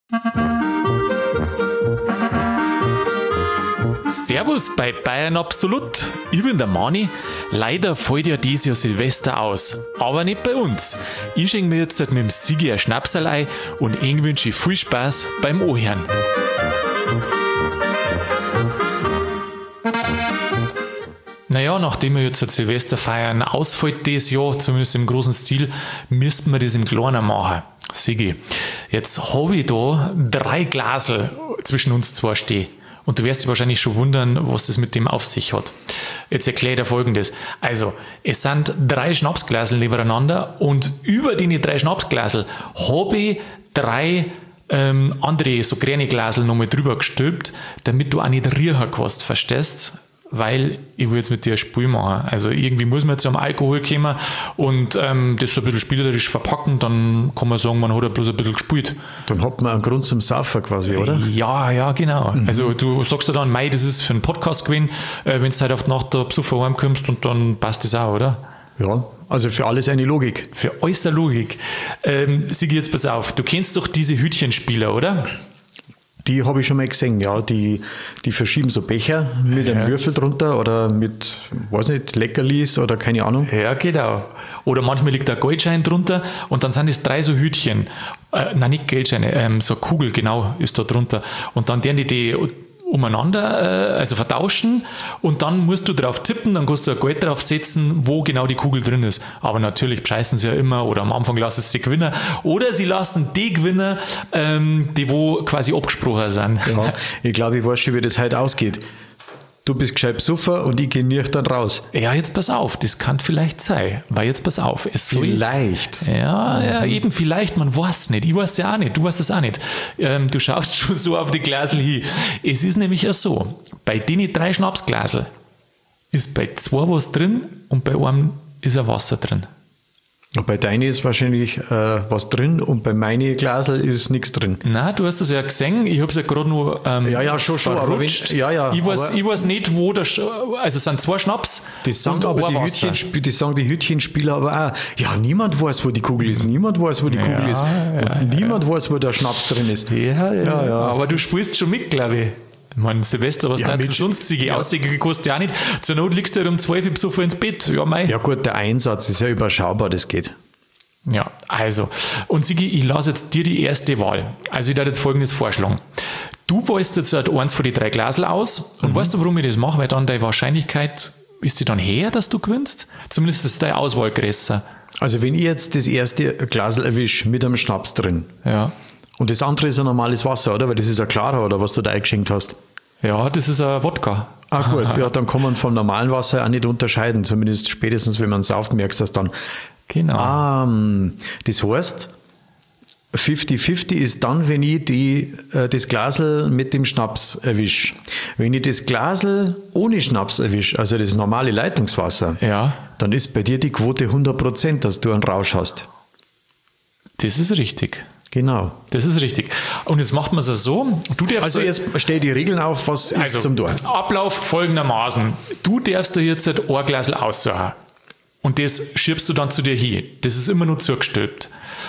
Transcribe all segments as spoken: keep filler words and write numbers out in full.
Servus bei Bayern Absolut. Ich bin der Mani. Leider fällt ja dieses Jahr Silvester aus. Aber nicht bei uns. Ich schenke mir jetzt mit dem Sigi ein Schnapsal ein und ich wünsche viel Spaß beim Anhören. Naja, nachdem wir jetzt halt Silvester feiern ausfällt dieses Jahr, zumindest im großen Stil, müssten wir das im Kleinen machen. Sigi, jetzt habe ich da drei Glasel zwischen uns zwei stehen. Und du wirst dich wahrscheinlich schon wundern, was das mit dem auf sich hat. Jetzt erkläre ich dir Folgendes. Also, es sind drei Schnapsglasel nebeneinander und über die drei Schnapsglasel habe ich drei ähm, andere, so kleine Glasel nochmal drüber gestülpt, damit du auch nicht riechen kannst, verstehst? Weil ich will jetzt mit dir ein Spiel machen. Also irgendwie muss man jetzt am Alkohol kommen und ähm, das so ein bisschen spielerisch verpacken, dann kann man sagen, man hat ja bloß ein bisschen gespielt. Dann hat man einen Grund zum Saufen quasi, oder? Ja, ja, genau. Mhm. Also du sagst ja dann, mei, das ist für einen Podcast gewesen, äh, wenn du halt auf die Nacht da besoffen heimkommst und dann passt das auch, oder? Ja, also für alles eine Logik. Für alles eine Logik. Ähm, Sigi, jetzt pass auf, du kennst doch diese Hütchenspieler, oder? Die habe ich schon mal gesehen, ja. Die, die verschieben so Becher mit einem ja. Würfel drunter oder mit, weiß nicht, Leckerlis oder keine Ahnung. Ja, genau. Oder manchmal liegt ein Geldschein drunter und dann sind es drei so Hütchen. Äh, nein, nicht Geldscheine, ähm, so eine Kugel, genau, ist da drunter. Und dann werden die die umeinander, äh, also vertauschen und dann musst du drauf tippen, dann kannst du ein Geld drauf setzen, wo genau die Kugel drin ist. Aber natürlich bescheißen sie ja immer oder am Anfang lassen sie die Gewinner oder sie lassen die Gewinner, ähm, die wo quasi abgesprochen sind. Ja, ich glaube, ich weiß schon, wie das heute ausgeht. Du bist gescheit besoffen und ich gehe nüchtern raus. Ja, jetzt pass auf, das kann vielleicht sein. Weil jetzt pass auf. Es soll, vielleicht. Ja, ja, eben vielleicht, man weiß nicht. Ich weiß ja auch nicht, du weißt es auch nicht. Ähm, du schaust schon so auf die Glasel hin. Es ist nämlich ja so, bei den drei Schnapsglasel ist bei zwei was drin und bei einem ist ein Wasser drin. Und bei deinen ist wahrscheinlich äh, was drin und bei meinen Glasel ist nichts drin. Nein, du hast das ja gesehen. Ich habe es ja gerade nur ähm, ja, ja, schon, schon. Aber wenn, ja, ja, ich, weiß, ich weiß nicht, wo das. Also es sind zwei Schnaps. Das sagen, aber die, Hütchen, das sagen die Hütchenspieler aber auch. Ja, niemand weiß, wo die Kugel ist. Niemand weiß, wo die Kugel ja, ist. Und ja, niemand ja. weiß, wo der Schnaps drin ist. Ja, ja, ja, ja. Aber du spielst schon mit, glaube ich. Ich meine, Silvester, was ja, da sonst die ja. Aussiege kostet ja auch nicht. Zur Not liegst du halt um zwölf Uhr besoffen ins Bett. Ja, mei. Ja gut, der Einsatz ist ja überschaubar, das geht. Ja, also. Und Sigi, ich lasse jetzt dir die erste Wahl. Also ich werde jetzt Folgendes vorschlagen. Du wählst jetzt halt eins von den drei Glasel aus und mhm. weißt du, warum ich das mache? Weil dann deine Wahrscheinlichkeit, ist die dann höher, dass du gewinnst? Zumindest ist deine Auswahl größer. Also wenn ich jetzt das erste Glasel erwische mit einem Schnaps drin. Ja. Und das andere ist ein normales Wasser, oder? Weil das ist ein klarer, oder was du da eingeschenkt hast. Ja, das ist ein Wodka. Ach gut, ja, dann kann man vom normalen Wasser auch nicht unterscheiden. Zumindest spätestens, wenn man es aufmerkt, dass dann. Genau. Ah, das heißt, fünfzig fünfzig ist dann, wenn ich die, äh, das Glasel mit dem Schnaps erwische. Wenn ich das Glasel ohne Schnaps erwische, also das normale Leitungswasser, ja. dann ist bei dir die Quote hundert Prozent, dass du einen Rausch hast. Das ist richtig. Genau. Das ist richtig. Und jetzt macht man es so. Du darfst also jetzt stell die Regeln auf, was also, ist zum Tor. Ablauf folgendermaßen. Du darfst dir jetzt ein Glasel aussuchen. Und das schiebst du dann zu dir hin. Das ist immer nur zugestülpt.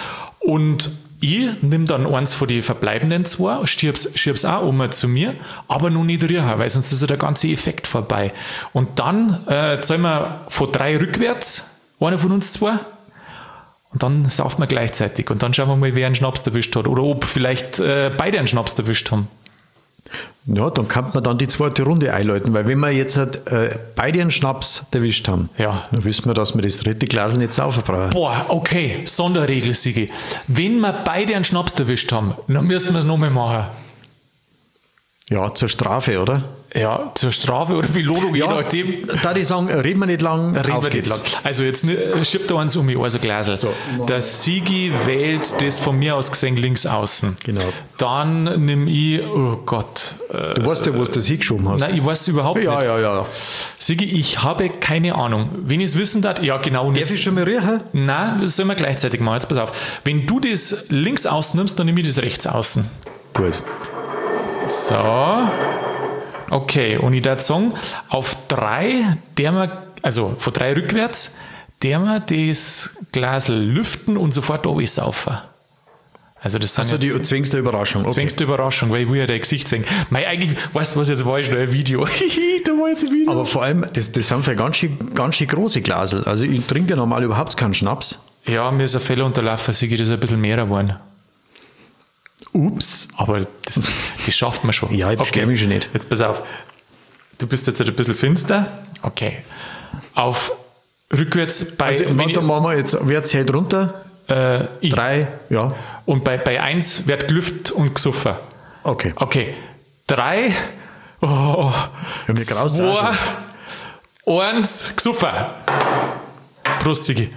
Und ich nehme dann eins von den verbleibenden zwei, schieb's, schieb's auch um zu mir, aber noch nicht riechen, weil sonst ist ja der ganze Effekt vorbei. Und dann äh, zählen wir von drei rückwärts, einer von uns zwei, und dann saufen wir gleichzeitig. Und dann schauen wir mal, wer einen Schnaps erwischt hat. Oder ob vielleicht äh, beide einen Schnaps erwischt haben. Ja, dann kann man dann die zweite Runde einläuten, weil wenn wir jetzt halt, äh, beide einen Schnaps erwischt haben, ja. dann wissen wir, dass wir das dritte Glas nicht saufen brauchen. Boah, okay, Sonderregel, Sigi. Wenn wir beide einen Schnaps erwischt haben, dann müssten wir es nochmal machen. Ja, zur Strafe, oder? Ja, zur Strafe oder Belohnung, ja, je nachdem. Da die sagen, reden wir nicht lang, reden wir nicht lang. Also jetzt schiebt da eins um mich, also Glasl. So. Der Sigi wählt das von mir aus gesehen links außen. Genau. Dann nimm ich, oh Gott. Äh, du weißt ja, wo du das hingeschoben hast. Nein, ich weiß überhaupt ja, nicht. Ja, ja, ja. Sigi, ich habe keine Ahnung. Wenn ich es wissen darf, ja genau. Darf ich schon mal riechen? Nein, das sollen wir gleichzeitig machen. Jetzt pass auf. Wenn du das links außen nimmst, dann nehme ich das rechts außen. Gut. So. Okay, und ich würde sagen, auf drei, der wir, also von drei rückwärts, der wir das Glas lüften und sofort saufen. Also das sind Also die jetzt zwingste Überraschung. Okay. zwingste Überraschung, weil ich will ja dein Gesicht sehen. Mei, eigentlich, weißt du was, jetzt war ich noch ein Video. Da war jetzt ein Video. Aber vor allem, das, das sind für ganz schön, ganz schön große Glasel. Also ich trinke ja normal überhaupt keinen Schnaps. Ja, mir ist ein Fehler unterlaufen, Sigi, das ist ein bisschen mehr geworden. Ups. Aber das, das schafft man schon. Ja, ich beschwere mich schon nicht. Jetzt pass auf. Du bist jetzt ein bisschen finster. Okay. Auf rückwärts bei... Also wenn warte, machen wir jetzt, wer zählt runter? Äh, ich. Drei, ja. Und bei, bei eins wird gelüftet und gesoffen. Okay. Okay. Drei. Oh, Ja, mir graust auch zwei. schon. Eins. Gesoffen. Prost, Sigi.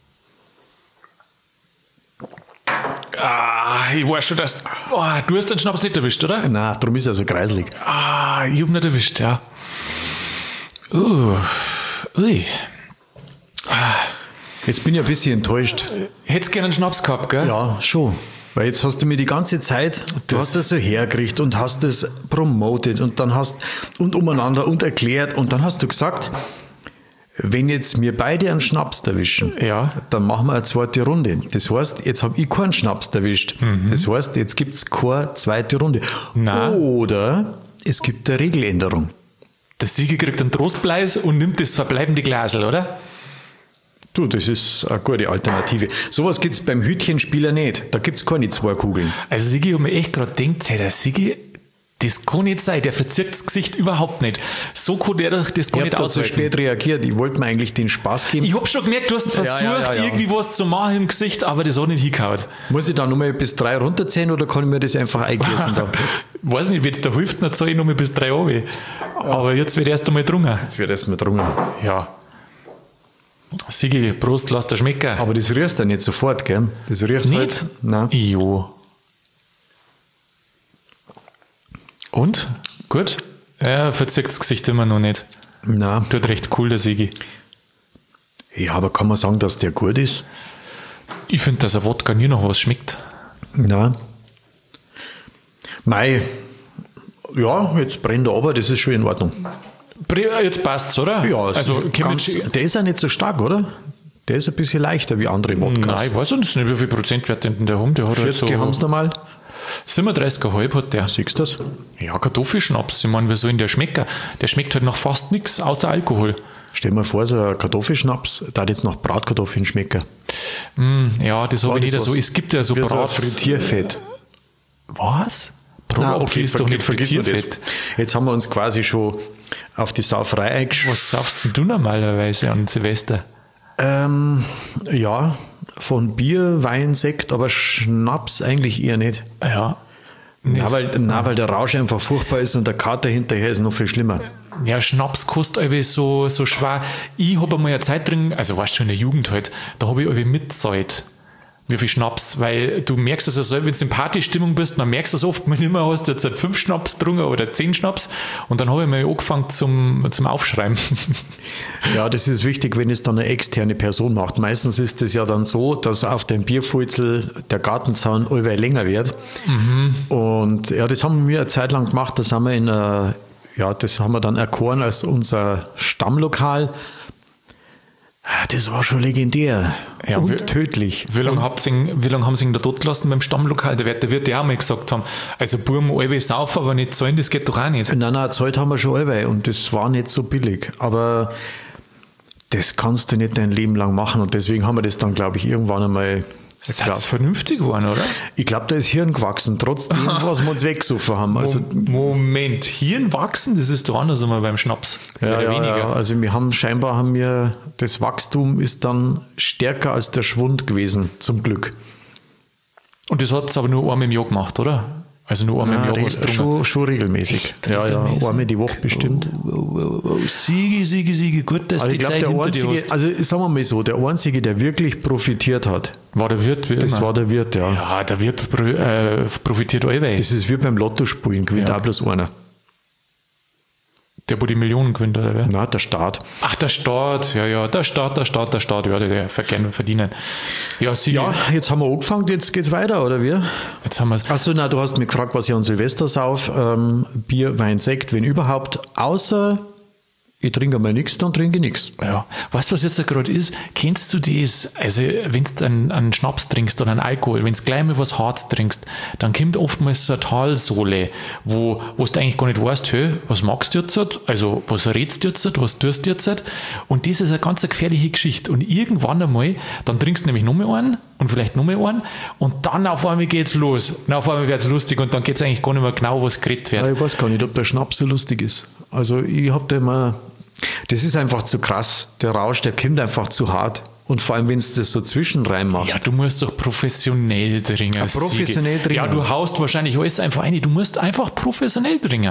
Ah, ich weiß schon, dass... Oh, du hast den Schnaps nicht erwischt, oder? Nein, darum ist er so kreislig. Ah, ich hab nicht erwischt, ja. Uh, ui. Jetzt bin ich ein bisschen enttäuscht. Hättest gerne einen Schnaps gehabt, gell? Ja, schon. Weil jetzt hast du mir die ganze Zeit, du Das- hast das so hergekriegt und hast das promoted und dann hast und umeinander und erklärt und dann hast du gesagt, wenn jetzt wir beide einen Schnaps erwischen, Ja. dann machen wir eine zweite Runde. Das heißt, jetzt habe ich keinen Schnaps erwischt. Das heißt, jetzt gibt es keine zweite Runde. Na. Oder es gibt eine Regeländerung. Der Sieger kriegt einen Trostpreis und nimmt das verbleibende Glasel, oder? Du, das ist eine gute Alternative. Sowas gibt es beim Hütchenspieler nicht. Da gibt es keine zwei Kugeln. Also Sigi, ich hab mir echt gerade gedacht, hey, der Sigi, das kann nicht sein, der verzirkt das Gesicht überhaupt nicht. So kann der doch das Ich gar habe nicht da zu aushalten. spät reagiert. Ich wollte mir eigentlich den Spaß geben. Ich hab schon gemerkt, du hast versucht, ja, ja, ja. irgendwie was zu machen im Gesicht, aber das hat nicht hingehauen. Muss ich da nochmal bis drei runterzählen oder kann ich mir das einfach eingießen? Da? Weiß nicht, wenn es da hilft, dann zahle ich nochmal bis drei runter. Aber jetzt wird erst einmal drungen. Jetzt wird erstmal drungen. Ja. Sigi, Prost, lass dir schmecken. Aber das rührst du nicht sofort, gell? Das riecht Nicht? halt. Nein. Jo. Und? Gut? Ja, verzirkt das Gesicht immer noch nicht. Nein. Tut recht cool, der Sigi. Ja, aber kann man sagen, dass der gut ist? Ich finde, dass ein Wodka nie noch was schmeckt. Nein. Mei. Ja, jetzt brennt er aber, das ist schon in Ordnung. Bre- Jetzt passt's, oder? Ja, also, also können wir ganz, jetzt- der ist ja nicht so stark, oder? Der ist ein bisschen leichter wie andere Wodkas. Nein, ich weiß nicht, wie viel Prozentwert denn der haben. Der hat halt vierzig so haben sie normal. siebenunddreißig Komma fünf hat der. Siehst du das? Ja, Kartoffelschnaps. Ich meine, wie soll denn der schmecken? Der schmeckt halt nach fast nichts außer Alkohol. Stell dir mal vor, so ein Kartoffelschnaps, da hat jetzt nach Bratkartoffeln schmecken. Mm, ja, das habe ich das nicht so. was? Es gibt ja so Wie so ein Brat... Frittierfett. Was? Brat Nein, okay, ist doch nicht vergiss mir das. Frittierfett. Jetzt haben wir uns quasi schon auf die Sauferei eingeschworen. Was saufst denn du normalerweise an Silvester? Ähm, ja, von Bier, Wein, Sekt, aber Schnaps eigentlich eher nicht. Ja. Na, weil, na, weil der Rausch einfach furchtbar ist und der Kater hinterher ist noch viel schlimmer. Ja, Schnaps kostet irgendwie so, so schwer. Ich habe einmal eine Zeit drin, also weißt du, schon in der Jugend halt, da habe ich irgendwie mitzahlt, wie viel Schnaps, weil du merkst es ja selber, wenn du in Partystimmung bist, dann merkst du es oft, wenn du immer hast, jetzt fünf Schnaps drungen oder zehn Schnaps und dann habe ich mal angefangen zum, zum Aufschreiben. Ja, das ist wichtig, wenn es dann eine externe Person macht. Meistens ist es ja dann so, dass auf dem Bierfulzel der Gartenzaun allweil länger wird. Mhm. Und ja, das haben wir eine Zeit lang gemacht. Das haben wir in einer, ja, das haben wir dann erkoren als unser Stammlokal. Ah, das war schon legendär Ja, und wir- tödlich. Wie lange, habt ihr ihn, wie lange haben sie ihn da tot gelassen beim Stammlokal? Der wird, der wird ja auch mal gesagt haben, also Burm, alle saufen, aber nicht zahlen, das geht doch auch nicht. Nein, nein, Zeit haben wir schon allweil und das war nicht so billig. Aber das kannst du nicht dein Leben lang machen und deswegen haben wir das dann, glaube ich, irgendwann einmal Das erklärt. ist vernünftig geworden, oder? Ich glaube, da ist Hirn gewachsen, trotzdem, was wir uns weggesoffen haben. Also, Moment, Hirn wachsen, das ist doch anders einmal beim Schnaps. Das ja, wird ja, weniger. ja, also wir haben scheinbar haben wir, das Wachstum ist dann stärker als der Schwund gewesen, zum Glück. Und das habt ihr aber nur einmal im Jahr gemacht, oder? Also nur einmal im Ja, Jahr was drungen. schon, schon regelmäßig. Echt ja, ja, regelmäßig? einmal die Woche bestimmt. Oh, oh, oh, Siege, Siege, Siege, gut, dass Also die ich glaube, Zeit der hinter dir einzige, hast. also sagen wir mal so, der einzige, der wirklich profitiert hat, War der Wirt, wie das immer. war der Wirt, ja. Ja, der Wirt pro, äh, profitiert allweil. Das ist wie beim Lottospielen, gewinnt Ja. auch bloß einer. Der, wo die Millionen gewinnt, oder wer? Na, der Staat. Ach, der Staat, ja, ja, der Staat, der Staat, der Staat, ja, der, der gerne verdienen. Ja, Siege, Ja, jetzt haben wir angefangen, jetzt geht's weiter, oder wie? jetzt haben wir Achso, na, du hast mich gefragt, was ich an Silvester sauf. Ähm, Bier, Wein, Sekt, wenn überhaupt, außer ich trinke mal nichts, dann trinke ich nichts. Ja. Weißt du, was jetzt gerade ist? Kennst du das? Also, wenn du einen, einen Schnaps trinkst oder einen Alkohol, wenn du gleich mal was Hartes trinkst, dann kommt oftmals so eine Talsohle, wo, wo du eigentlich gar nicht weißt, hey, was magst du jetzt? Also, was redst du jetzt? Was tust du jetzt? Und das ist eine ganz gefährliche Geschichte. Und irgendwann einmal, dann trinkst du nämlich nochmal einen und vielleicht nochmal einen und dann auf einmal geht's los. Und auf einmal wird's lustig und dann geht's eigentlich gar nicht mehr genau, was geredet wird. Ja, ich weiß gar nicht, ob der Schnaps so lustig ist. Also, ich hab da immer, das ist einfach zu krass. Der Rausch, der kommt einfach zu hart. Und vor allem, wenn du das so zwischenrein machst. Ja, du musst doch professionell trinken. Ja, professionell trinken. Ja, du haust wahrscheinlich alles einfach rein. Du musst einfach professionell trinken.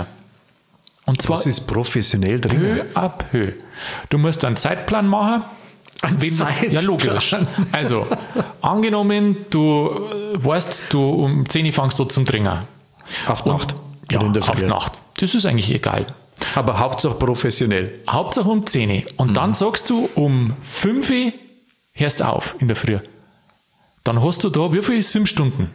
Und zwar Was ist professionell trinken? Höhe ab Höhe. Du musst einen Zeitplan machen. Ein Wenn du- Zeitplan? Ja, logisch. Also, angenommen, du äh, weißt, du um zehn Uhr fängst du zum Trinken. Auf Nacht? Ja, Oder in der auf Früh? Nacht. Das ist eigentlich egal. Aber Hauptsache professionell. Hauptsache um zehn Uhr. Und Mhm. dann sagst du, um fünf Uhr hörst du auf in der Früh. Dann hast du da, wie viel? Sieben Stunden.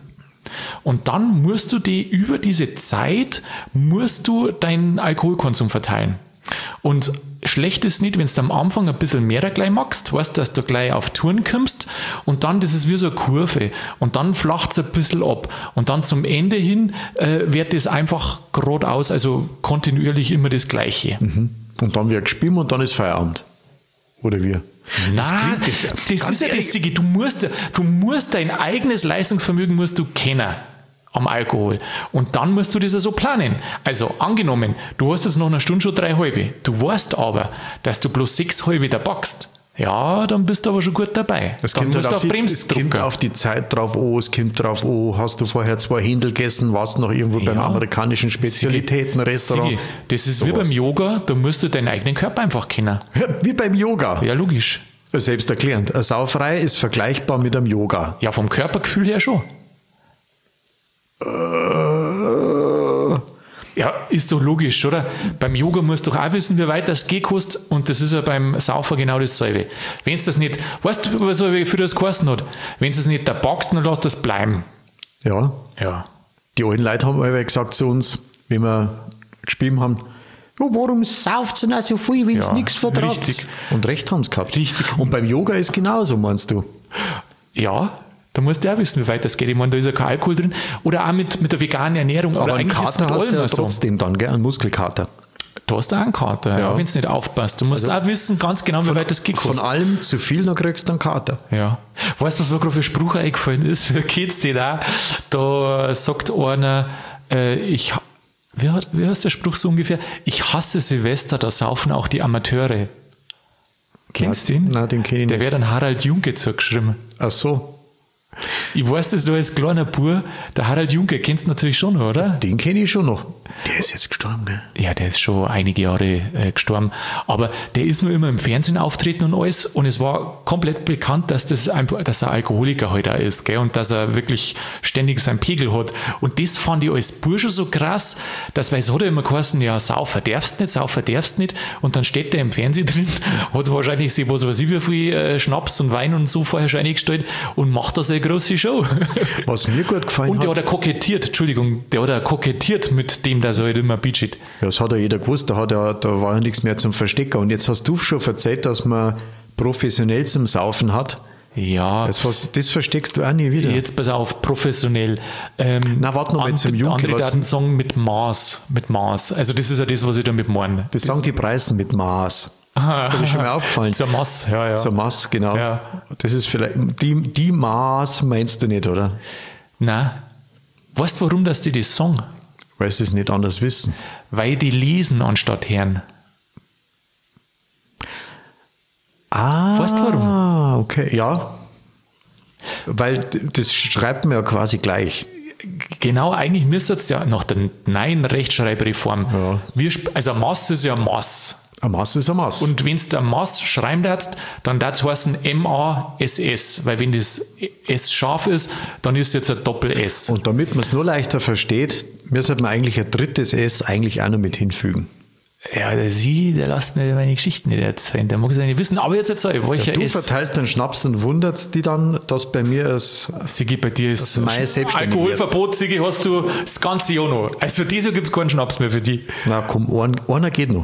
Und dann musst du die, über diese Zeit, musst du deinen Alkoholkonsum verteilen. Und schlecht ist nicht, wenn du am Anfang ein bisschen mehr gleich magst, weißt, dass du gleich auf Touren kommst und dann, das ist wie so eine Kurve und dann flacht es ein bisschen ab und dann zum Ende hin äh, wird das einfach geradeaus, also kontinuierlich immer das Gleiche. Und dann wird gespielt und dann ist Feierabend. Oder wir? Nein, klingt- das, das- das ganz ist ja das, ehrlich- Sigi. Du musst, du musst dein eigenes Leistungsvermögen musst du kennen am Alkohol. Und dann musst du das ja so planen. Also angenommen, du hast jetzt noch eine Stunde schon drei halbe. Du weißt aber, dass du bloß sechs halbe da packst. Ja, dann bist du aber schon gut dabei. Es dann kommt, halt musst du auf auf die, Bremse es kommt drücken. auf die Zeit drauf an, es kommt drauf an, hast du vorher zwei Händel gegessen, warst noch irgendwo beim Ja. amerikanischen Spezialitätenrestaurant. Sigi, das ist wie Sowas. beim Yoga, da musst du deinen eigenen Körper einfach kennen. Ja, wie beim Yoga. Ja, logisch. Selbsterklärend. Eine Sauferei ist vergleichbar mit einem Yoga. Ja, vom Körpergefühl her schon. Ja, ist doch logisch, oder? Beim Yoga musst du doch auch wissen, wie weit das gehen kostet und das ist ja beim Saufer genau dasselbe. Wenn es das nicht, weißt du, was er für das geheißen hat? Wenn es das nicht da packst, dann lass das bleiben. Ja. Ja. Die alten Leute haben immer gesagt zu uns, wenn wir gespielt haben, ja, warum sauft ihr nicht so viel, wenn es Ja, nichts vertraut? richtig. Und recht haben sie gehabt. Richtig. Und beim Yoga ist genauso, meinst du? Ja, da musst du auch wissen, wie weit das geht. Ich meine, da ist ja kein Alkohol drin. Oder auch mit, mit der veganen Ernährung. Aber Oder einen eigentlich ist es Kater mit hast du allem ja so. trotzdem dann, gell? Einen Muskelkater. Du hast auch einen Kater, ja. Ja. wenn es nicht aufpasst. Du musst auch wissen ganz genau, wie weit das geht Von kostet. allem zu viel, dann kriegst du einen Kater. Ja. Weißt du, was mir gerade für Spruch eingefallen ist? Kennst du den auch? Da sagt einer, äh, ich, wie, hat- wie heißt der Spruch so ungefähr? Ich hasse Silvester, da saufen auch die Amateure. Kennst du Nein, den? nein, den kenn ich Der nicht. wird an Harald Junke zugeschrieben. Ach so. Ich weiß das da als kleiner Bub, der Harald Junke, kennst du natürlich schon, oder? Den kenne ich schon noch. Der ist jetzt gestorben, gell? Ja, der ist schon einige Jahre äh, gestorben. Aber der ist nur immer im Fernsehen auftreten und alles. Und es war komplett bekannt, dass das einfach, dass er Alkoholiker halt auch ist, gell? Und dass er wirklich ständig seinen Pegel hat. Und das fand ich als Bursche so krass, dass, weil es hat ja immer geheißen, ja, saufen darfst nicht, saufen darfst nicht. Und dann steht der im Fernsehen drin, hat wahrscheinlich sich, was weiß ich, wie viel äh, Schnaps und Wein und so vorher schon eingestellt und macht da seine große Show. Was mir gut gefallen Und der hat, hat er kokettiert, Entschuldigung, der hat er kokettiert mit dem, dass er halt immer bitchit. ja, das hat ja jeder gewusst, da, hat ja, da war ja nichts mehr zum Verstecken. Und jetzt hast du schon erzählt, dass man professionell zum Saufen hat. Ja, Das, was, das versteckst du auch nie wieder. jetzt pass auf, professionell. Ähm, Na, warte noch mal an- zum Junke, Andere was- Daten sagen mit Maß, mit Maß. Also das ist ja das, was ich damit meine. Das sagen die Preisen mit Maß. Das ist schon mal aufgefallen. Zur Maß, ja, ja. Zur Maß, genau. Ja. Das ist vielleicht, die, die Maß meinst du nicht, oder? Na, weißt du, warum das die das sagen? Weil sie es nicht anders wissen. Weil die lesen anstatt hören. Ah, Weißt du warum? okay, ja. Weil d- das schreibt man ja quasi gleich. Genau, eigentlich müsste es ja nach der neuen Rechtschreibreform. Ja. Wir, sp- also Maß ist ja Maß. Ein Maß ist ein Maß. Und wenn du Maß schreiben darfst, dann darf es heißen M A S S, weil wenn das S scharf ist, dann ist jetzt ein Doppel-S. Und damit man es nur leichter versteht, müsste man eigentlich ein drittes S eigentlich auch noch mit hinfügen. Ja, der Sie, der lässt mir meine Geschichten nicht erzählen, der mag es ja nicht wissen, aber jetzt erzähl, welcher Du S. verteilst den Schnaps und wunderst die dann, dass bei mir es Sigi, bei dir ist meine Selbstständigkeit. Alkoholverbot, Sigi, hast du das ganze Jahr noch. Also dieses Jahr gibt es keinen Schnaps mehr für dich. Na komm, ein, einer geht noch.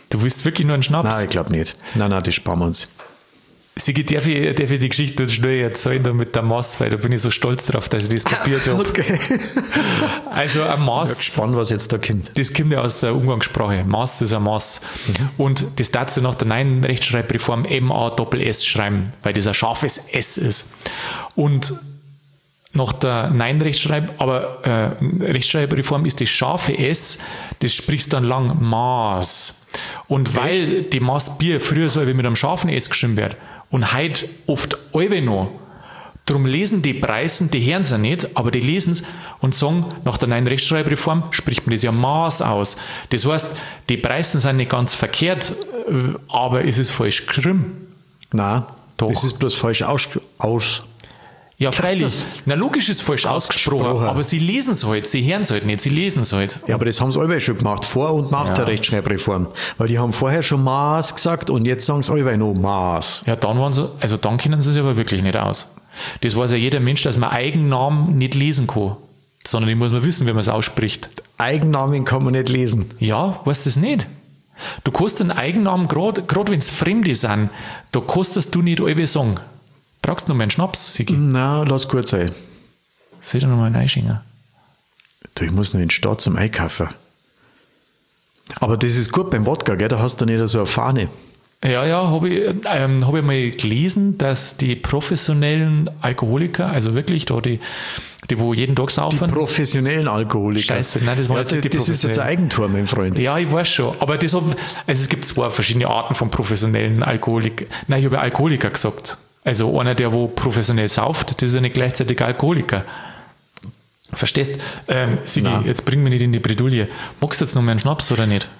Du willst wirklich nur einen Schnaps? Nein, ich glaube nicht. Nein, nein, das sparen wir uns. Sigi, darf ich, darf ich die Geschichte jetzt schnell erzählen da mit der Maß, weil da bin ich so stolz drauf, dass ich das kapiert habe. Okay. Also ein Maß. Ich bin gespannt, was jetzt da kommt. Das kommt ja aus der Umgangssprache. Maß ist ein Maß. Mhm. Und das darfst du nach der neuen Rechtschreibreform M A Doppel S schreiben, weil das ein scharfes S ist. Und nach der neuen Rechtschreib, aber äh, Rechtschreibreform ist das scharfe S, das sprichst dann lang Maß. Und weil Echt? die Maßbier früher so wie mit einem scharfen S geschrieben wird und heute oft alle noch, darum lesen die Preisen, die hören es ja nicht, aber die lesen es und sagen, nach der neuen Rechtschreibreform spricht man das ja Maß aus. Das heißt, die Preisen sind nicht ganz verkehrt, aber es ist falsch geschrieben. Nein, Doch. Das ist bloß falsch aus... aus Ja, freilich. Na, logisch ist falsch ausgesprochen, ausgesprochen, aber sie lesen es halt, sie hören es halt nicht, sie lesen es halt. Ja, aber das haben sie alle schon gemacht, vor und nach ja. der Rechtschreibreform. Weil die haben vorher schon Maß gesagt und jetzt sagen sie alle noch Maß. Ja, dann waren sie, also dann kennen sie sich aber wirklich nicht aus. Das weiß ja jeder Mensch, dass man Eigennamen nicht lesen kann, sondern ich muss mal wissen, wie man es ausspricht. Eigennamen kann man nicht lesen. Ja, weißt du das nicht? Du kannst einen Eigennamen, gerade wenn es Fremde sind, da kannst du nicht alle sagen. Brauchst du noch mal einen Schnaps, Sigi? Nein, lass gut sein. Soll ich noch mal einen einschenken? Du, ich muss noch in die Stadt zum Einkaufen. Aber das ist gut beim Wodka, gell? Da hast du nicht so eine Fahne. Ja, ja, habe ich, ähm, hab ich mal gelesen, dass die professionellen Alkoholiker, also wirklich da die, die wo jeden Tag saufen. Die professionellen Alkoholiker. Scheiße, nein, das war ja, jetzt nicht die Das ist jetzt ein Eigentor, mein Freund. Ja, ich weiß schon. Aber das hab, also es gibt zwei verschiedene Arten von professionellen Alkoholikern. Nein, ich habe ja Alkoholiker gesagt. Also einer, der wo professionell sauft, das ist ja nicht gleichzeitig Alkoholiker. Verstehst? Ähm, Sigi, Nein. jetzt bring mich nicht in die Bredouille. Magst du jetzt noch mal einen Schnaps oder nicht?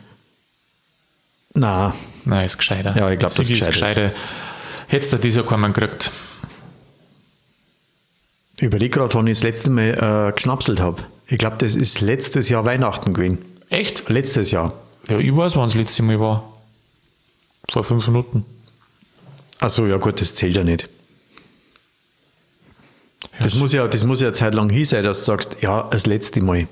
Nein. Nein, ist gescheiter. Ja, ich glaube, das ist gescheiter. Hättest du dieser keinen gekriegt? Ich überlege gerade, wann ich das letzte Mal äh, geschnapselt habe. Ich glaube, das ist letztes Jahr Weihnachten gewesen. Echt? Letztes Jahr. Ja, ich weiß, wann es das letzte Mal war. Vor fünf Minuten. Achso, ja gut, das zählt ja nicht. Das muss ja, das muss ja eine Zeit lang hin sein, dass du sagst, ja, das letzte Mal.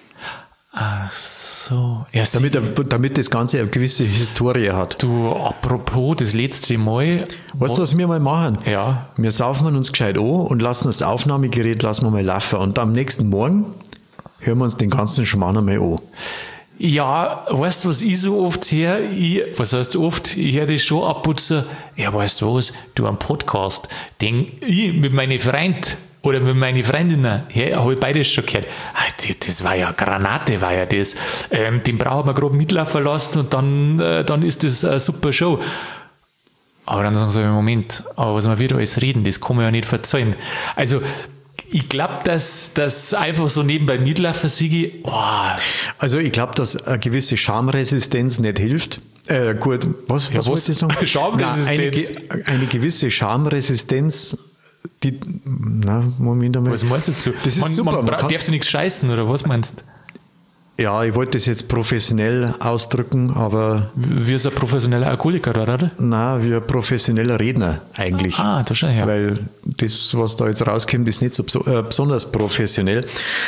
Ach so. Ja, damit, damit das Ganze eine gewisse Historie hat. Du, apropos das letzte Mal. Weißt du, was wir mal machen? Ja. Wir saufen uns gescheit an und lassen das Aufnahmegerät lassen wir mal laufen. Und am nächsten Morgen hören wir uns den ganzen Schmarrn einmal an. Ja, weißt du, was ich so oft höre? Ich, was heißt oft? Ich höre das schon abputzen. Ja, weißt du was? Du, am Podcast, den ich mit meinen Freunden oder mit meinen Freundinnen, ja, habe ich beides schon gehört. Das war ja Granate, war ja das. Ähm, den brauchen wir gerade mitlaufen lassen und dann, äh, dann ist das eine super Show. Aber dann sagen sie, Moment, aber was wir wieder alles reden, das kann man ja nicht verzeihen. Also, ich glaube, dass das einfach so nebenbei mitlaufen, Sigi. Oh. Also ich glaube, dass eine gewisse Schamresistenz nicht hilft. Äh, gut, was, ja, was, was wollte ich sagen? Schamresistenz. Nein, eine, eine gewisse Schamresistenz, die, na, Moment einmal. Was meinst du dazu? Das ist man, super. Man, man darf sie nichts scheißen, oder was meinst du? Ja, ich wollte das jetzt professionell ausdrücken, aber... Wie ist ein professioneller Alkoholiker, oder? Nein, wie ein professioneller Redner eigentlich. Ah, da schon her. Weil das, was da jetzt rauskommt, ist nicht so äh, besonders professionell.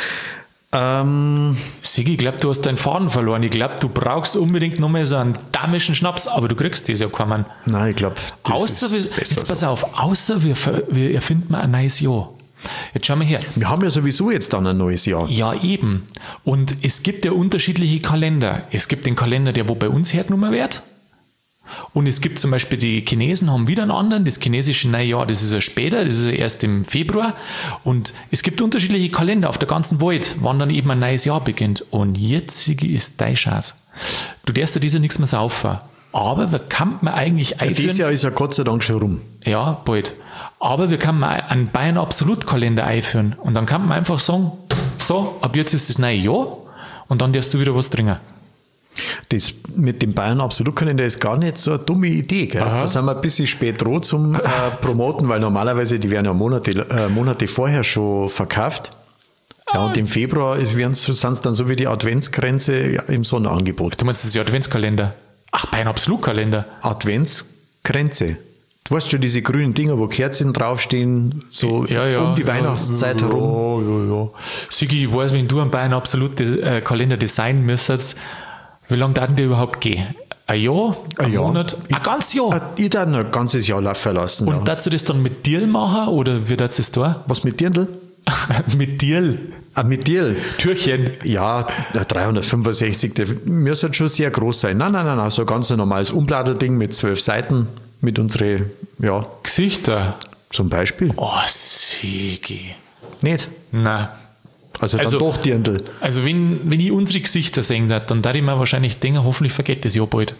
Ähm, Sigi, ich glaube, du hast deinen Faden verloren. Ich glaube, du brauchst unbedingt nochmal so einen damischen Schnaps, aber du kriegst das ja keinen. Nein, ich glaube, das außer ist wir, Jetzt pass so. auf, außer wir, wir erfinden mal ein neues Jahr. Jetzt schauen wir her. Wir haben ja sowieso jetzt dann ein neues Jahr. Ja, eben. Und es gibt ja unterschiedliche Kalender. Es gibt den Kalender, der wo bei uns hergenommen wird. Und es gibt zum Beispiel, die Chinesen haben wieder einen anderen. Das chinesische Neujahr, das ist ja später, das ist ja erst im Februar. Und es gibt unterschiedliche Kalender auf der ganzen Welt, wann dann eben ein neues Jahr beginnt. Und jetzt ist deine Chance. Du darfst ja dieser nichts mehr saufen. Aber wir kann man eigentlich einführen. Dieses Jahr ist ja Gott sei Dank schon rum. Ja, bald. Aber wir können einen Bayern Absolut-Kalender einführen. Und dann kann man einfach sagen, so, ab jetzt ist das neue Jahr und dann darfst du wieder was trinken. Das mit dem Bayern Absolut-Kalender ist gar nicht so eine dumme Idee. Gell? Da sind wir ein bisschen spät dran zum äh, Promoten, weil normalerweise die werden ja Monate, äh, Monate vorher schon verkauft. Ja, und im Februar sind es dann so wie die Adventsgrenze im Sonderangebot. Du meinst, das ist der Adventskalender? Ach, Bayern Absolut-Kalender. Adventsgrenze. Du weißt schon, diese grünen Dinger, wo Kerzen draufstehen, so ja, ja, um die ja, Weihnachtszeit ja, herum. Ja, ja, ja. Sigi, ich weiß, wenn du einen Bayern Absolut äh, Kalender designen müsstest, wie lange darf der überhaupt gehen? Ein Jahr? Ein, Ein Jahr. Monat? Ein ganzes Jahr? Ich darf ein ganzes Jahr laufen lassen. Und ja. darfst du das dann mit Dirl machen oder wie darfst du das da? Was mit Dirndl? Mit Dirl. Ah, mit Dirl? Türchen. Ja, dreihundertfünfundsechzig, der müsste schon sehr groß sein. Nein, nein, nein, nein, so ein ganz normales Umbladelding mit zwölf Seiten, mit unseren, ja, Gesichter. zum Beispiel. Oh, Sigi. Nicht? Nein. Also dann Also- doch Dirndl. Also wenn, wenn ich unsere Gesichter sehen darf, dann darf ich mir wahrscheinlich denken, hoffentlich vergeht das ja bald.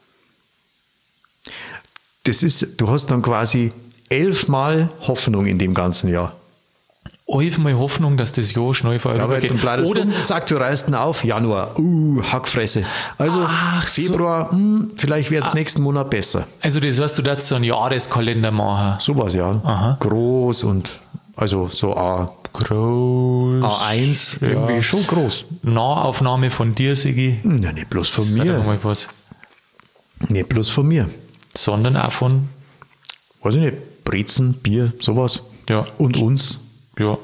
Das ist, du hast dann quasi elfmal Hoffnung in dem ganzen Jahr. Elfmal Hoffnung, dass das Jahr schnell Ja, weil vorübergeht. dann bleibst Oder du, zack, du reißt ihn auf, Januar, uh, Hackfresse. Also Ach so. Februar, hm, vielleicht wird es nächsten Monat besser. also das heißt, du darfst so einen Jahreskalender machen. Sowas, ja. Aha. Groß und also so A, Groß. A eins, irgendwie Ja. schon groß. Nahaufnahme von dir, Sigi. Hm, Ja, nicht bloß von Das wäre doch mir. mal was. Nicht bloß von mir. Sondern auch von, Weiß ich nicht, Brezen, Bier, sowas. ja, Und uns. ja.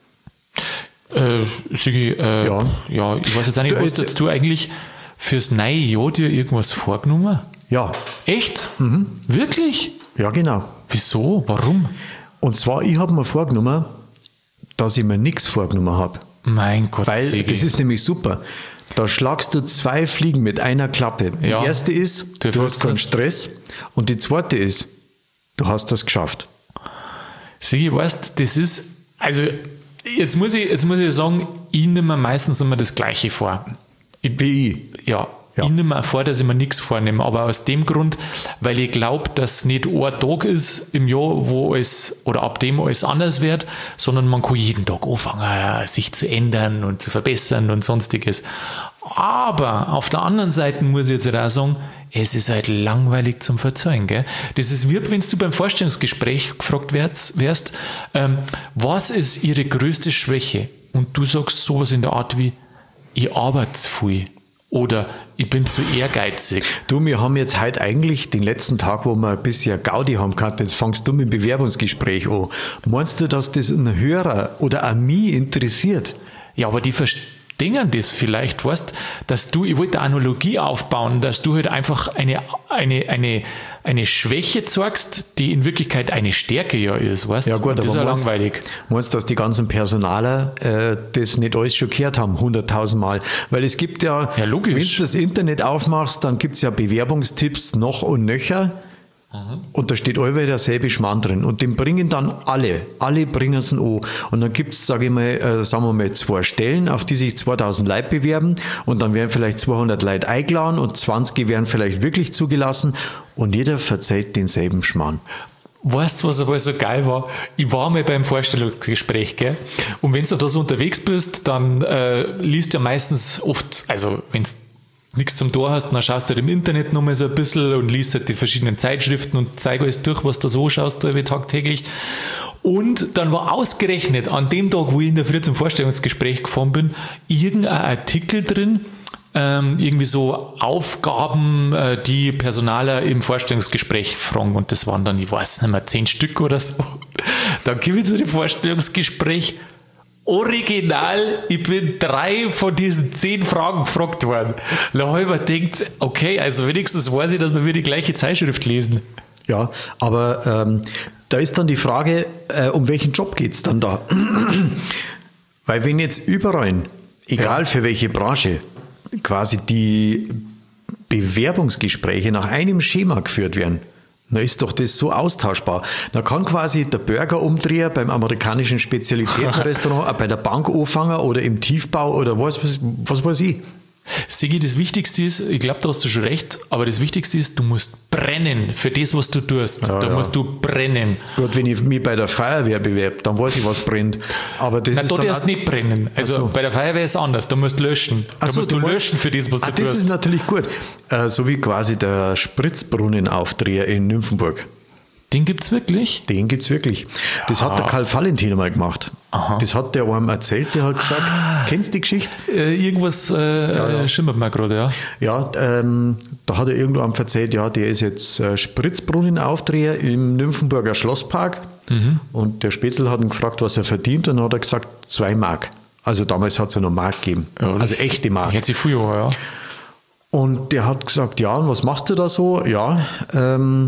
Äh, Sigi, äh, Ja. ja. ich weiß jetzt auch nicht, Du, hast jetzt- du eigentlich fürs neue Jahr dir irgendwas vorgenommen? Ja, Echt? Mhm. Wirklich? ja, genau. Wieso? Warum? Und zwar, ich habe mir vorgenommen, dass ich mir nichts vorgenommen habe. Mein Gott, Weil Sigi. das ist nämlich super. Da schlagst du zwei Fliegen mit einer Klappe. Die Ja. erste ist, Du du, erfüllst hast keinen das. Stress. Und die zweite ist, du hast das geschafft. Sigi, weißt, das ist, also jetzt muss ich, jetzt muss ich sagen, ich nehme mir meistens immer das Gleiche vor. Ich, Wie ich. ja, Ja. ich nehme mir auch vor, dass ich mir nichts vornehme, aber aus dem Grund, weil ich glaube, dass nicht ein Tag ist im Jahr, wo es oder ab dem alles anders wird, sondern man kann jeden Tag anfangen, sich zu ändern und zu verbessern und sonstiges. Aber auf der anderen Seite muss ich jetzt halt auch sagen, es ist halt langweilig zum Verzeihen. Gell? Das ist wie wenn du beim Vorstellungsgespräch gefragt wärst, wärst ähm, was ist Ihre größte Schwäche? Und du sagst sowas in der Art wie, ich arbeite zu viel oder ich bin zu ehrgeizig. Du, wir haben jetzt heute eigentlich den letzten Tag, wo wir ein bisschen Gaudi haben können, jetzt fangst du mit dem Bewerbungsgespräch an. Meinst du, dass das ein Hörer oder an mich interessiert? Ja, aber die verstehen das vielleicht, weißt, dass du, ich wollte eine Analogie aufbauen, dass du halt einfach eine, eine, eine, eine Schwäche zeigst, die in Wirklichkeit eine Stärke ja ist, weißt. Ja gut, Und das ist ja meinst, langweilig. meinst du, dass die ganzen Personaler äh, das nicht alles schon gehört haben, hunderttausend Mal? Weil es gibt ja, Ja, logisch. wenn du das Internet aufmachst, dann gibt es ja Bewerbungstipps noch und nöcher. Und da steht allweil derselbe Schmarrn drin. Und den bringen dann alle. Alle bringen es an. Und dann gibt es, sage ich mal, äh, sagen wir mal, zwei Stellen, auf die sich zweitausend Leute bewerben. Und dann werden vielleicht zweihundert Leute eingeladen und zwanzig werden vielleicht wirklich zugelassen. Und jeder verzeiht denselben Schmarrn. Weißt du, was aber so geil war? Ich war mal beim Vorstellungsgespräch, gell? Und wenn du da so unterwegs bist, dann äh, liest ja meistens oft, also wenn du nichts zum Tor hast, dann schaust du halt im Internet noch mal so ein bisschen und liest halt die verschiedenen Zeitschriften und zeig alles durch, was du so schaust, da tagtäglich. Und dann war ausgerechnet an dem Tag, wo ich in der Früh zum Vorstellungsgespräch gefahren bin, irgendein Artikel drin, ähm, irgendwie so Aufgaben, äh, die Personaler im Vorstellungsgespräch fragen. Und das waren dann, ich weiß nicht mehr, zehn Stück oder so. Dann gebe ich zu dem Vorstellungsgespräch. Original, ich bin drei von diesen zehn Fragen gefragt worden. Da habe ich mir gedacht, okay, also wenigstens weiß ich, dass wir wieder die gleiche Zeitschrift lesen. Ja, aber ähm, da ist dann die Frage, äh, um welchen Job geht es dann da? Weil wenn jetzt überall, egal Ja. für welche Branche, quasi die Bewerbungsgespräche nach einem Schema geführt werden, dann ist doch das so austauschbar. Da kann quasi der Burger-Umdreher beim amerikanischen Spezialitätenrestaurant, auch bei der Bank anfangen oder im Tiefbau oder was, was, was weiß ich. Sigi, das Wichtigste ist, ich glaube, da hast du schon recht, aber das Wichtigste ist, du musst brennen für das, was du tust. Ja, da ja. musst du brennen. Gut, wenn ich mich bei der Feuerwehr bewerbe, dann weiß ich, was brennt. Aber das Na, ist dort dann erst auch- nicht brennen. Also Ach so. bei der Feuerwehr ist es anders. Da musst du löschen. Da Ach so, musst du du meinst- löschen für das, was Ah, du das tust. ist natürlich gut. Äh, so wie quasi der Spritzbrunnenaufdreher in Nymphenburg. Den gibt es wirklich? Den gibt es wirklich. Das hat der Karl Valentin einmal gemacht. Aha. Das hat der einem erzählt, der hat gesagt, kennst du die Geschichte? Äh, irgendwas äh, schimmert mir gerade, ja. Ja, ähm, da hat er irgendwo einem erzählt, ja, der ist jetzt äh, Spritzbrunnenaufdreher im Nymphenburger Schlosspark. Mhm. Und der Spätzl hat ihn gefragt, was er verdient, und dann hat er gesagt, zwei Mark. Also damals hat es ja noch Mark gegeben. Ja, also das echte Mark. Hätte sich früher, ja. Und der hat gesagt, ja, und was machst du da so? Ja, ähm,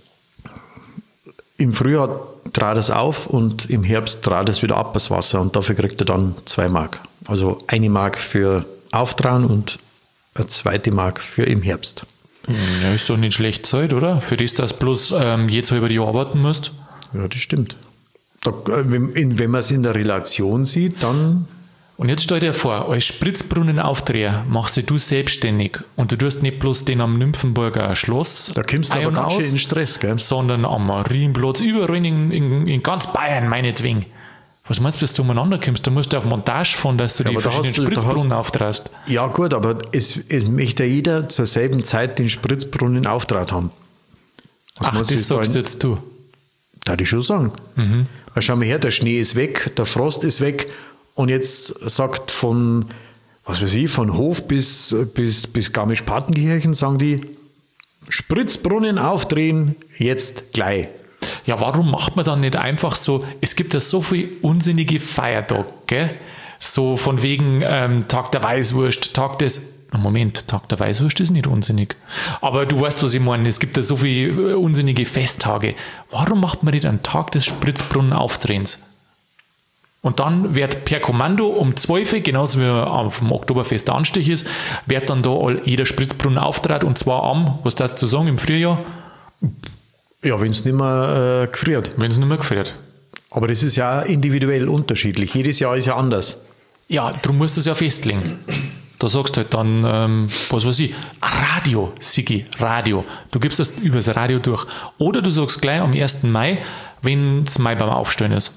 im Frühjahr trat es auf und im Herbst trat es wieder ab, das Wasser. Und dafür kriegt er dann zwei Mark. Also eine Mark für Auftrauen und eine zweite Mark für im Herbst. Ja, ist doch nicht schlecht Zeit, oder? Für das, dass bloß ähm, jetzt halber Jahr arbeiten musst. Ja, das stimmt. Da, wenn, wenn man es in der Relation sieht, dann... Und jetzt stell dir vor, als Spritzbrunnenaufdreher machst du selbstständig und du tust nicht bloß den am Nymphenburger Schloss, da kommst du aber ganz schön in Stress, gell? Sondern am Marienplatz, überall in, in, in ganz Bayern, meinetwegen. Was meinst du, bis du umeinander kommst? Du musst auf Montage fahren, dass du ja, die verschiedenen Spritzbrunnen auftrast. Ja gut, aber es, es möchte ja jeder zur selben Zeit den Spritzbrunnen auftrat haben. Was Ach, das sagst da jetzt du? Darf ich schon sagen. Mhm. Weil schau mal her, der Schnee ist weg, der Frost ist weg und jetzt sagt von, was weiß ich, von Hof bis, bis, bis Garmisch-Partenkirchen, sagen die, Spritzbrunnen aufdrehen, jetzt gleich. Ja, warum macht man dann nicht einfach so, es gibt ja so viele unsinnige Feiertage, gell? So von wegen ähm, Tag der Weißwurst, Tag des, Moment, Tag der Weißwurst ist nicht unsinnig. Aber du weißt, was ich meine, es gibt ja so viele unsinnige Festtage. Warum macht man nicht einen Tag des Spritzbrunnenaufdrehens? Und dann wird per Kommando um zwölf Uhr, genauso wie auf dem Oktoberfest der Anstich ist, wird dann da all, jeder Spritzbrunnen auftrat und zwar am, was darfst du sagen, im Frühjahr? Ja, wenn es nicht mehr äh, gefriert. Wenn es nicht mehr gefriert. Aber das ist ja individuell unterschiedlich. Jedes Jahr ist ja anders. Ja, darum musst du es ja festlegen. Da sagst du halt dann, ähm, was weiß ich, Radio, Sigi, Radio. Du gibst das übers Radio durch. Oder du sagst gleich am ersten Mai, wenn es Mai beim Aufstehen ist.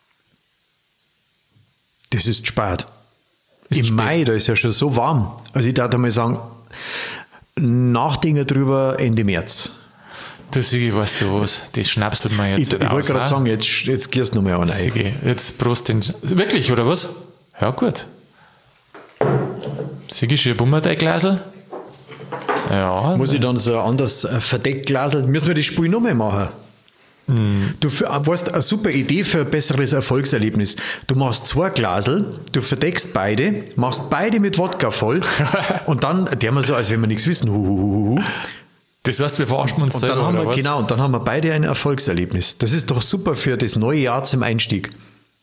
Das ist spät. Ist Im spät. Mai, da ist ja schon so warm. Also ich darf mal sagen, nachdenken drüber Ende März. Du Sigi, weißt du was, das schnappst du mir jetzt Ich, ich wollte gerade sagen, jetzt, jetzt gehst du noch mal an. Sigi, jetzt Prost den... Wirklich, oder was? Ja, gut. Sigi, schieb um dein Glasl. Ja. Muss ich dann so ein anderes Verdeckglasl... Müssen wir das Spiel noch mal machen? Mm. Du weißt, eine super Idee für ein besseres Erfolgserlebnis. Du machst zwei Glasl, du verdeckst beide, machst beide mit Wodka voll und dann, der wir so, als wenn wir nichts wissen, huhuhuhu. Das heißt, wir verarschen uns und selber, dann haben oder wir, was? Genau, und dann haben wir beide ein Erfolgserlebnis. Das ist doch super für das neue Jahr zum Einstieg.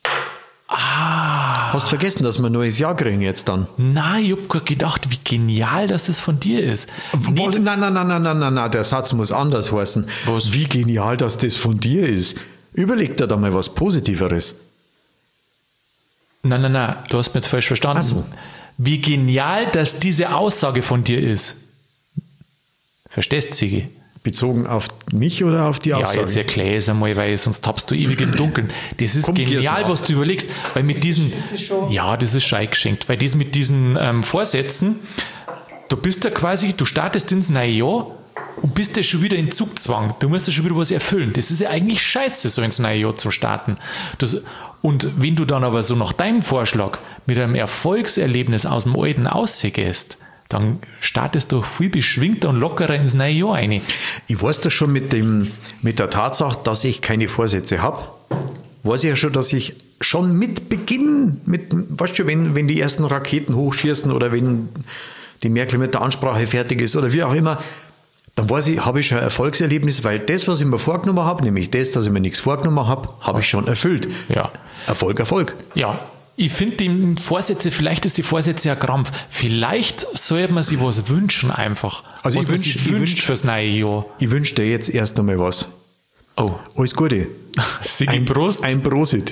Ah. Hast du vergessen, dass wir ein neues Jahr kriegen jetzt dann? Nein, ich habe gerade gedacht, wie genial, dass es von dir ist. Was? Nein, nein, nein, nein, nein, nein, nein, der Satz muss anders heißen. Was? Wie genial, dass das von dir ist. Überleg dir da mal was Positiveres. Nein, nein, nein, du hast mich jetzt falsch verstanden. Ach so. Wie genial, dass diese Aussage von dir ist. Verstehst du, Sigi? Bezogen auf mich oder auf die Aussage? Ja, jetzt erkläre es einmal, weil sonst tappst du ewig im Dunkeln. Das ist Komm, genial, was du überlegst, weil mit diesen, das ja, das ist schon eingeschenkt, weil das mit diesen ähm, Vorsätzen, du bist ja quasi, du startest ins neue Jahr und bist ja schon wieder in Zugzwang. Du musst ja schon wieder was erfüllen. Das ist ja eigentlich scheiße, so ins neue Jahr zu starten. Das, und wenn du dann aber so nach deinem Vorschlag mit einem Erfolgserlebnis aus dem Alten ausgehst, dann startest du viel beschwingter und lockerer ins neue Jahr rein. Ich weiß das schon mit, dem, mit der Tatsache, dass ich keine Vorsätze habe. Weiß ich ja schon, dass ich schon mit Beginn, mit, weißt du, wenn, wenn die ersten Raketen hochschießen oder wenn die Merkel mit der Ansprache fertig ist oder wie auch immer, dann weiß ich, habe ich schon ein Erfolgserlebnis, weil das, was ich mir vorgenommen habe, nämlich das, dass ich mir nichts vorgenommen habe, habe ich schon erfüllt. Ja. Erfolg, Erfolg. Ja. Ich finde die Vorsätze, vielleicht ist die Vorsätze ja Krampf. Vielleicht sollte man sich was wünschen einfach. Also was ich wünsche sich wünscht fürs neue Jahr. Ich wünsche dir jetzt erst einmal was. Oh. Alles Gute. Sigi, ein Prost. Ein Prosit.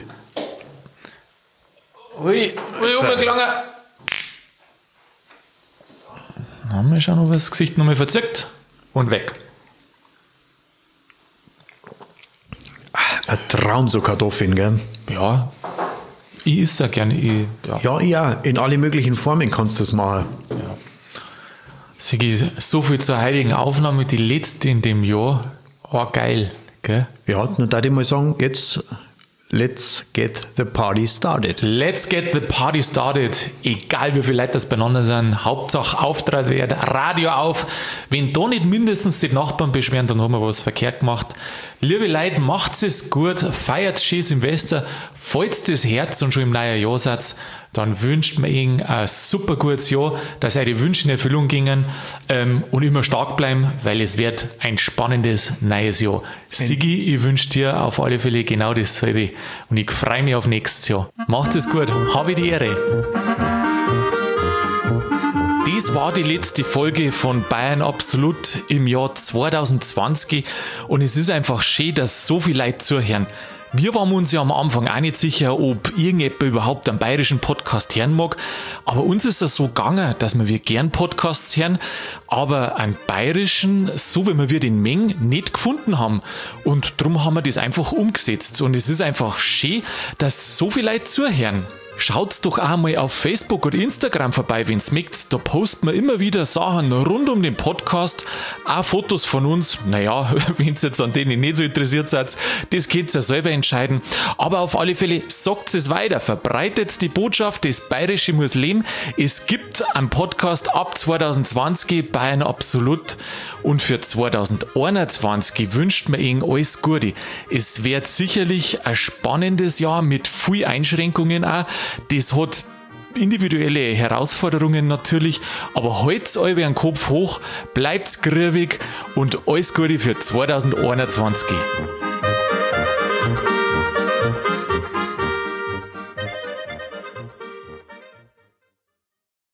Ui, ui, umgegangen. Dann haben wir schon noch das Gesicht nochmal verzückt und weg. Ein Traum, so Kartoffeln, gell? Ja. Ich esse ja gerne. Ich, ja. ja, ja, in alle möglichen Formen kannst du das machen. Ja. Sigi, so viel zur heiligen Aufnahme, die letzte in dem Jahr. War geil, gell? Ja, dann darf ich mal sagen, jetzt let's get the party started. Let's get the party started. Egal wie viele Leute das beieinander sind, Hauptsache Auftritt wird, Radio auf. Wenn da nicht mindestens die Nachbarn beschweren, dann haben wir was verkehrt gemacht. Liebe Leute, macht's es gut, feiert schön Silvester, falls das Herz und schon im neuen Jahr seid, dann wünscht mir Ihnen ein super gutes Jahr, dass eure Wünsche in Erfüllung gingen ähm, und immer stark bleiben, weil es wird ein spannendes neues Jahr. Sigi, ich wünsche dir auf alle Fälle genau dasselbe und ich freue mich auf nächstes Jahr. Macht's es gut, habe die Ehre. Das war die letzte Folge von Bayern Absolut im Jahr zwanzig zwanzig und es ist einfach schön, dass so viele Leute zuhören. Wir waren uns ja am Anfang auch nicht sicher, ob irgendjemand überhaupt einen bayerischen Podcast hören mag, aber uns ist es so gegangen, dass wir gern Podcasts hören, aber einen bayerischen, so wie wir den Meng, nicht gefunden haben und darum haben wir das einfach umgesetzt und es ist einfach schön, dass so viele Leute zuhören. Schaut's doch auch mal auf Facebook oder Instagram vorbei, wenn's mögt. Da posten wir immer wieder Sachen rund um den Podcast, auch Fotos von uns. Naja, wenn's jetzt an denen nicht so interessiert seid, das könnt ihr ja selber entscheiden. Aber auf alle Fälle sagt es weiter, verbreitet die Botschaft, das Bayerische muss leben. Es gibt einen Podcast ab zwanzig zwanzig, Bayern Absolut. Und für zwanzig einundzwanzig wünscht man Ihnen alles Gute. Es wird sicherlich ein spannendes Jahr mit viel Einschränkungen auch. Das hat individuelle Herausforderungen natürlich, aber halt's euch einen Kopf hoch, bleibt's grübig und alles Gute für zwanzig einundzwanzig.